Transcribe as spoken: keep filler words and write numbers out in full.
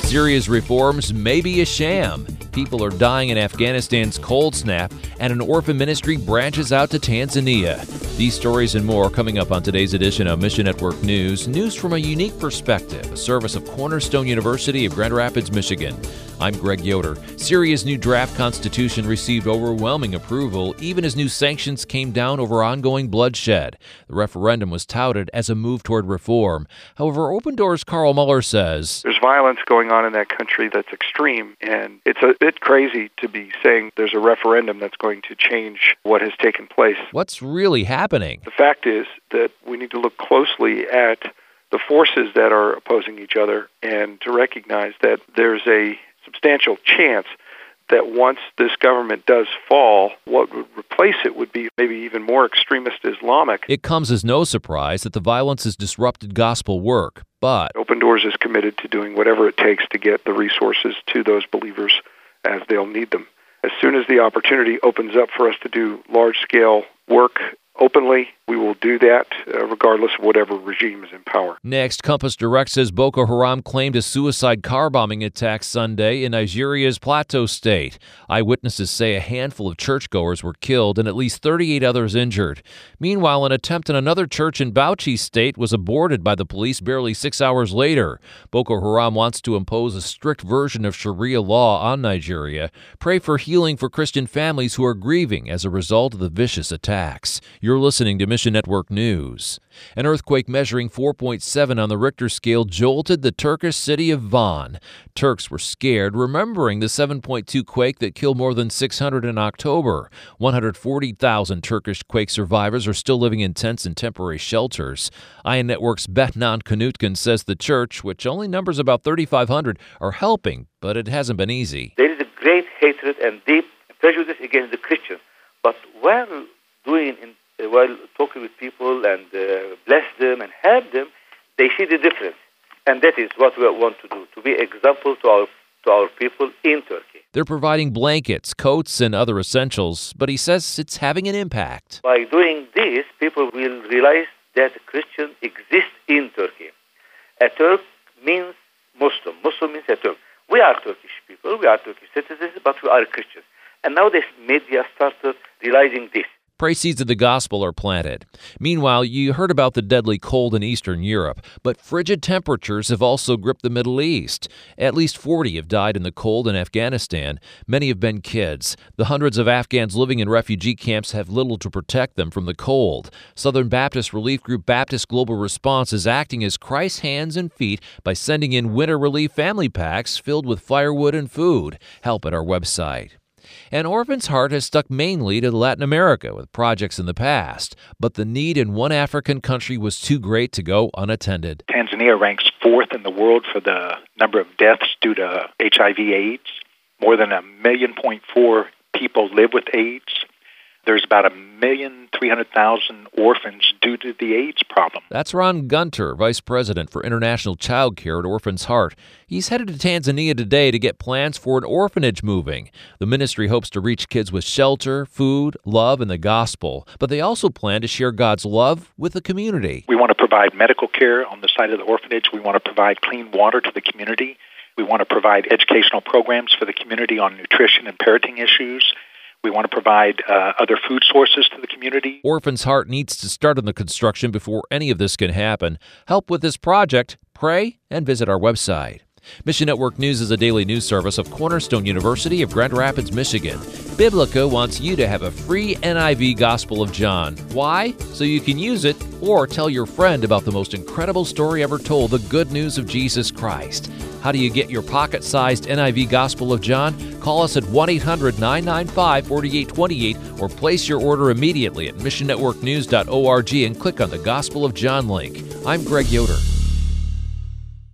Syria's reforms may be a sham. People are dying in Afghanistan's cold snap, and an orphan ministry branches out to Tanzania. These stories and more coming up on today's edition of Mission Network News. News from a unique perspective, a service of Cornerstone University of Grand Rapids, Michigan. I'm Greg Yoder. Syria's new draft constitution received overwhelming approval, even as new sanctions came down over ongoing bloodshed. The referendum was touted as a move toward reform. However, Open Doors' Carl Muller says, There's violence going on in that country that's extreme, and it's a bit crazy to be saying there's a referendum that's going to change what has taken place. What's really happening? The fact is that we need to look closely at the forces that are opposing each other and to recognize that there's a substantial chance that once this government does fall, what would replace it would be maybe even more extremist Islamic. It comes as no surprise that the violence has disrupted gospel work, but Open Doors is committed to doing whatever it takes to get the resources to those believers as they'll need them. As soon as the opportunity opens up for us to do large-scale work openly, we will do that uh, regardless of whatever regime is in power. Next, Compass Direct says Boko Haram claimed a suicide car bombing attack Sunday in Nigeria's Plateau State. Eyewitnesses say a handful of churchgoers were killed and at least thirty-eight others injured. Meanwhile, an attempt in another church in Bauchi State was aborted by the police barely six hours later. Boko Haram wants to impose a strict version of Sharia law on Nigeria. Pray for healing for Christian families who are grieving as a result of the vicious attacks. You're listening to Mission Network News. An earthquake measuring four point seven on the Richter scale jolted the Turkish city of Van. Turks were scared, remembering the seven point two quake that killed more than six hundred in October. one hundred forty thousand Turkish quake survivors are still living in tents and temporary shelters. I O N Network's Betnan Kanutkan says the church, which only numbers about thirty-five hundred, are helping, but it hasn't been easy. There is a great hatred and deep prejudice against the Christians. But while doing in while talking with people and uh, bless them and help them, they see the difference. And that is what we want to do, to be example to our to our people in Turkey. They're providing blankets, coats, and other essentials, but he says it's having an impact. By doing this, people will realize that Christians exist in Turkey. A Turk means Muslim. Muslim means a Turk. We are Turkish people, we are Turkish citizens, but we are Christians. And now the media started realizing this. Pray seeds of the gospel are planted. Meanwhile, you heard about the deadly cold in Eastern Europe, but frigid temperatures have also gripped the Middle East. At least forty have died in the cold in Afghanistan. Many have been kids. The hundreds of Afghans living in refugee camps have little to protect them from the cold. Southern Baptist relief group Baptist Global Response is acting as Christ's hands and feet by sending in winter relief family packs filled with firewood and food. Help at our website. An Orphan's Heart has stuck mainly to Latin America with projects in the past, but the need in one African country was too great to go unattended. Tanzania ranks fourth in the world for the number of deaths due to H I V AIDS. More than a million point four people live with AIDS. There's about a million three hundred thousand orphans due to the AIDS problem. That's Ron Gunter, Vice President for International Child Care at Orphan's Heart. He's headed to Tanzania today to get plans for an orphanage moving. The ministry hopes to reach kids with shelter, food, love, and the gospel. But they also plan to share God's love with the community. We want to provide medical care on the site of the orphanage. We want to provide clean water to the community. We want to provide educational programs for the community on nutrition and parenting issues. We want to provide uh, other food sources to the community. Orphan's Heart needs to start on the construction before any of this can happen. Help with this project, pray, and visit our website. Mission Network News is a daily news service of Cornerstone University of Grand Rapids, Michigan. Biblica wants you to have a free N I V Gospel of John. Why? So you can use it or tell your friend about the most incredible story ever told, the good news of Jesus Christ. How do you get your pocket-sized N I V Gospel of John? Call us at one eight hundred nine nine five four eight two eight or place your order immediately at mission network news dot org and click on the Gospel of John link. I'm Greg Yoder.